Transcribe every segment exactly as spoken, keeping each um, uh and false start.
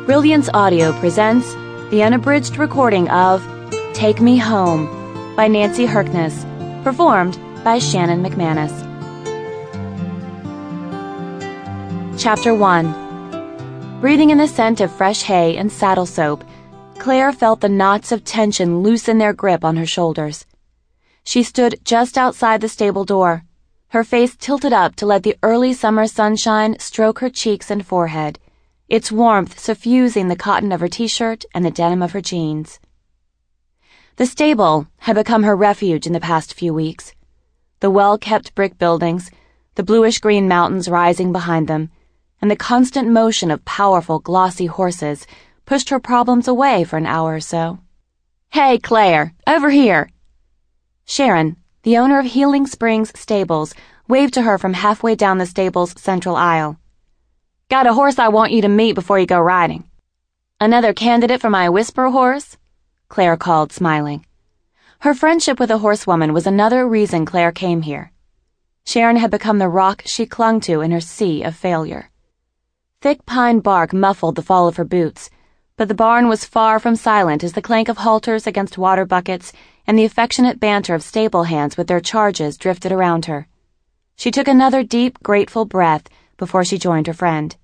Brilliance Audio presents the unabridged recording of Take Me Home by Nancy Herkness, performed by Shannon McManus. Chapter one. Breathing in the scent of fresh hay and saddle soap, Claire felt the knots of tension loosen their grip on her shoulders. She stood just outside the stable door, her face tilted up to let the early summer sunshine stroke her cheeks and forehead, its warmth suffusing the cotton of her t-shirt and the denim of her jeans. The stable had become her refuge in the past few weeks. The well-kept brick buildings, the bluish-green mountains rising behind them, and the constant motion of powerful, glossy horses pushed her problems away for an hour or so. "Hey, Claire, over here!" Sharon, the owner of Healing Springs Stables, waved to her from halfway down the stable's central aisle. "Got a horse I want you to meet before you go riding." "Another candidate for my whisper horse?" Claire called, smiling. Her friendship with a horsewoman was another reason Claire came here. Sharon had become the rock she clung to in her sea of failure. Thick pine bark muffled the fall of her boots, but the barn was far from silent as the clank of halters against water buckets and the affectionate banter of stable hands with their charges drifted around her. She took another deep, grateful breath before she joined her friend.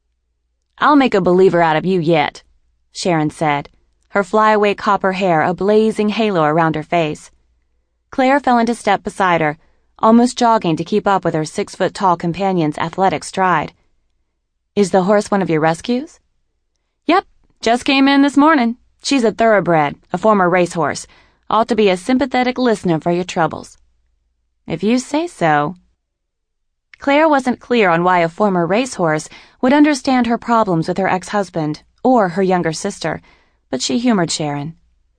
"I'll make a believer out of you yet," Sharon said, her flyaway copper hair a blazing halo around her face. Claire fell into step beside her, almost jogging to keep up with her six-foot-tall companion's athletic stride. "Is the horse one of your rescues?" "Yep, just came in this morning. She's a thoroughbred, a former racehorse. Ought to be a sympathetic listener for your troubles." "If you say so." Claire wasn't clear on why a former racehorse would understand her problems with her ex-husband or her younger sister, but she humored Sharon.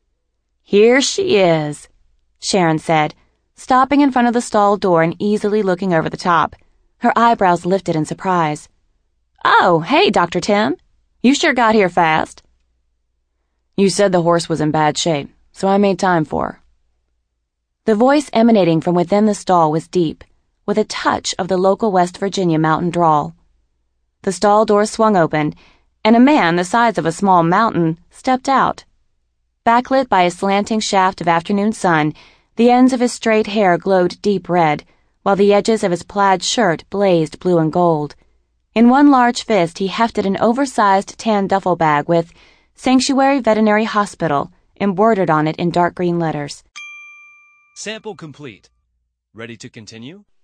"Here she is," Sharon said, stopping in front of the stall door and easily looking over the top, her eyebrows lifted in surprise. "Oh, hey, Doctor Tim. You sure got here fast." "You said the horse was in bad shape, so I made time for her." The voice emanating from within the stall was deep, with a touch of the local West Virginia mountain drawl. The stall door swung open, and a man the size of a small mountain stepped out. Backlit by a slanting shaft of afternoon sun, the ends of his straight hair glowed deep red, while the edges of his plaid shirt blazed blue and gold. In one large fist he hefted an oversized tan duffel bag with Sanctuary Veterinary Hospital embroidered on it in dark green letters. Sample complete. Ready to continue?